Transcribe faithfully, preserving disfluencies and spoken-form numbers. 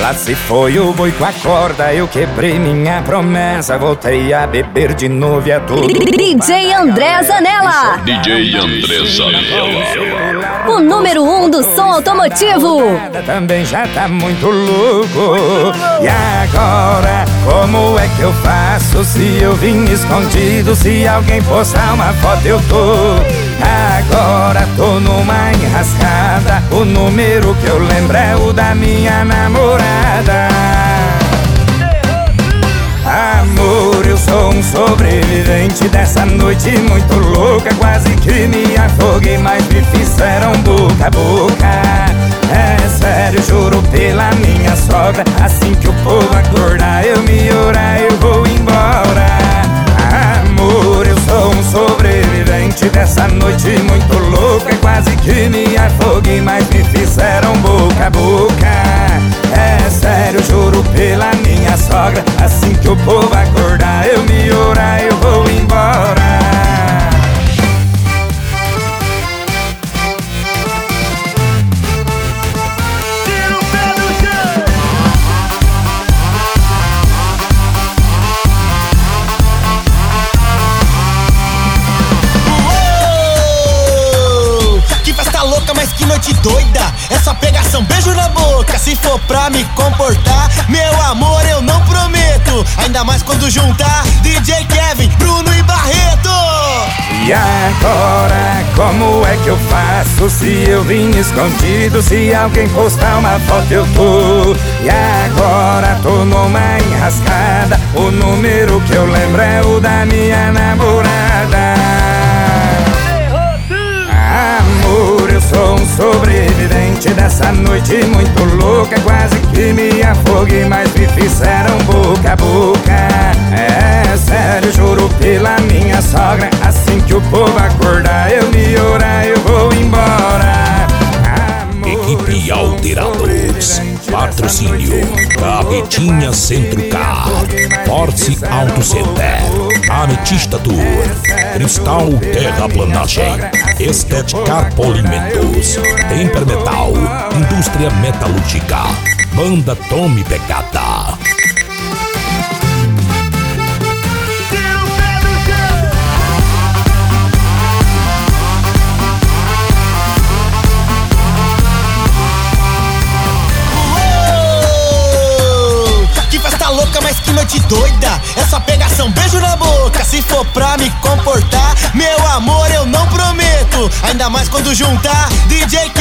Lá se foi o boi com a corda, eu quebrei minha promessa. Voltei a beber de novo e é tudo. D J André Zanella. D J André Zanella, o número um do som automotivo. Também já tá muito louco. E agora, como é que eu faço se eu vim escondido? Se alguém postar uma foto eu tô. Agora tô numa enrascada. O número que eu lembro é o da minha namorada. Amor, eu sou um sobrevivente dessa noite muito louca. Quase que me afoguei, mas me fizeram boca a boca. É sério, juro pela minha sogra. Assim que o povo acordar, eu me orar, eu vou embora. Amor, eu sou um sobrevivente dessa noite muito louca. Quase que me afoguei, mas me fizeram boca a boca. É sério, juro pela minha sogra. Assim que o povo acordar, eu me orar, eu vou embora. Mas que noite doida, essa pegação, beijo na boca. Se for pra me comportar, meu amor, eu não prometo. Ainda mais quando juntar D J Kevin, Bruno e Barreto. E agora, como é que eu faço se eu vim escondido? Se alguém postar uma foto eu tô. E agora tô numa enrascada. O número que eu lembro é o da minha namorada. Amor, eu sou um sobrevivente dessa noite muito louca. Quase que me afoguei, mas me fizeram boca a boca. É sério, juro pela minha sogra. Assim que o povo acordar, eu me orar, eu vou embora. Amor, Equipe Alteradores. Patrocínio Capetinha Centro Car, Force Auto Center, Ametista Tour, Cristal Terraplanagem, Estética Polimentos, Temper Metal, Indústria Metalúrgica, Banda Tome Pegada. Mas que noite doida, essa pegação, beijo na boca. Se for pra me comportar, meu amor, eu não prometo. Ainda mais quando juntar D J